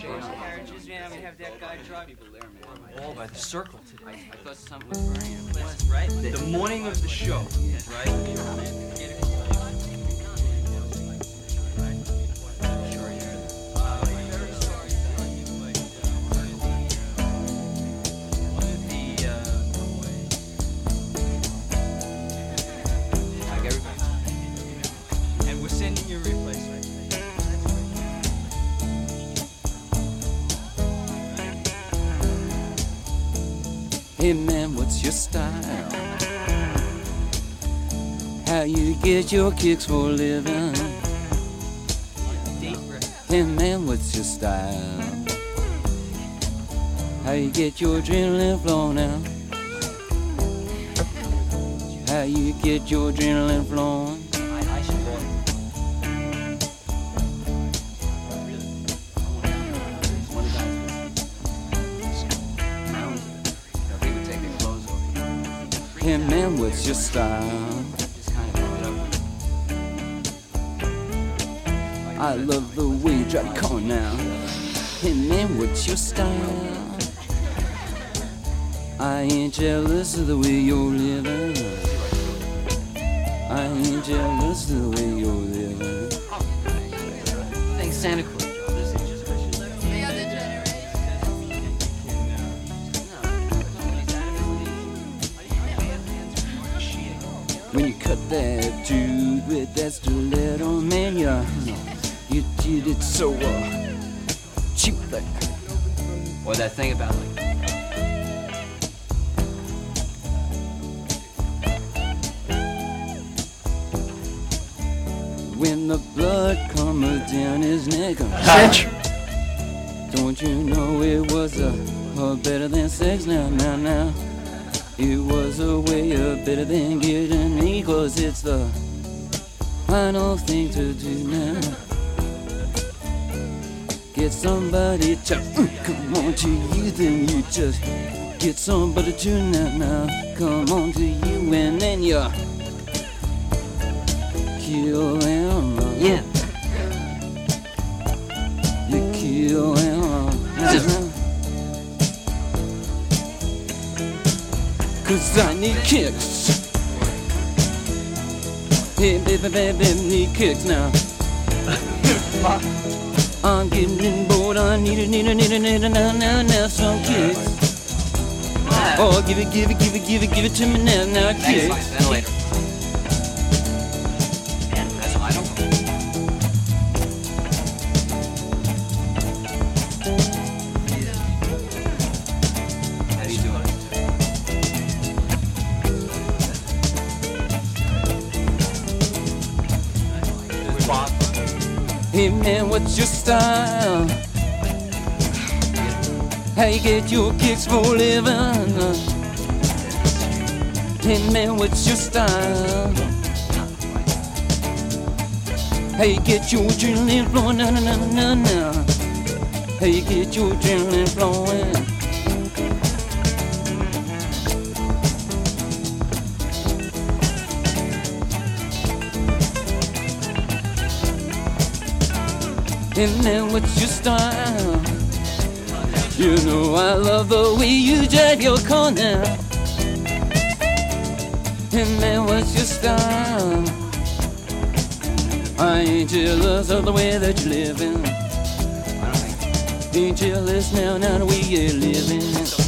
carriages, man. We have that guy drive people there, man. All by the circle today. I thought something was burning. Right? The morning of the show, right? Sending you a replacement. Hey man, what's your style? How you get your kicks for a living? Hey man, what's your style? How you get your adrenaline flowing out? How you get your adrenaline flowing? Hey man, what's your style? I love the way you drive your car now. Hey man, what's your style? I ain't jealous of the way you're living. I ain't jealous of the way you're living. Thanks, Santa Claus. When you cut that dude with that stiletto, man, you did it so cheap there. Or that thing about like. When the blood comes down his neck, don't you know it was better than sex now. It was a way better than getting me, 'cause it's the final thing to do now. Get somebody to come on to you, then you just get somebody to now. Come on to you, and then you kill him. Yeah. You kill him. 'Cause I need kicks. Hey, baby, need kicks now. I'm getting bored. I need now some kicks. Oh, give it to me now, kicks. Thanks, then later. Man, I don't know. How you doing? Hey man, what's your style? How you get your kicks for a living? Hey man, what's your style? How you get your adrenaline flowing? No. How you get your adrenaline flowing? Hey man, what's your style? You know I love the way you drive your car now. Hey man, what's your style? I ain't jealous of the way that you're living. Ain't jealous now the way you're living.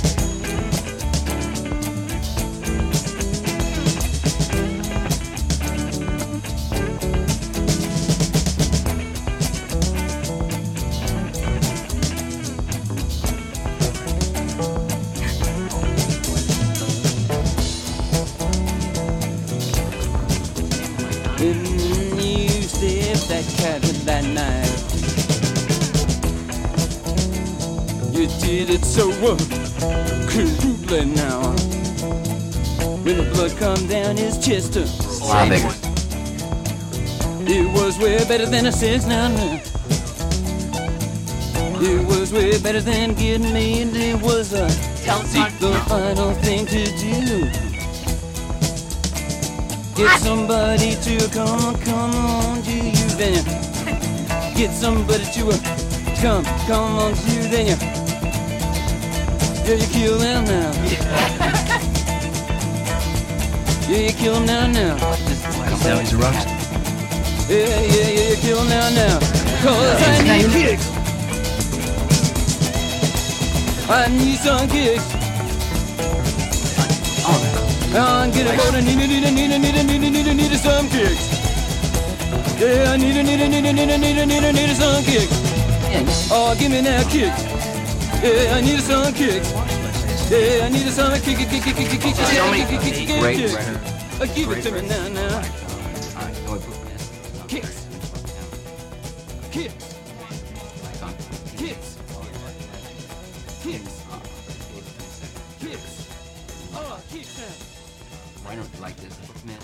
When you stab that cat with that knife, you did it so crudely now. When the blood come down his chest, Slavic. It was way better than a sex now. It was way better than getting me, and it was the final thing to do. Get somebody to come on to you, then get somebody to come on to you, then you kill them now. Yeah, you kill them now. Now he's a roast. Yeah, you kill them now. Cause I need kicks. I need some kicks. I get a hold of need some kicks. Yeah, I need some kicks. Oh, give me that kicks. Yeah, I need some kicks. Yeah, I need some kicks. Give it to me now. Kicks. Kicks. Kicks. Kicks. Kicks. Oh, kicks. Why don't you like this? Man,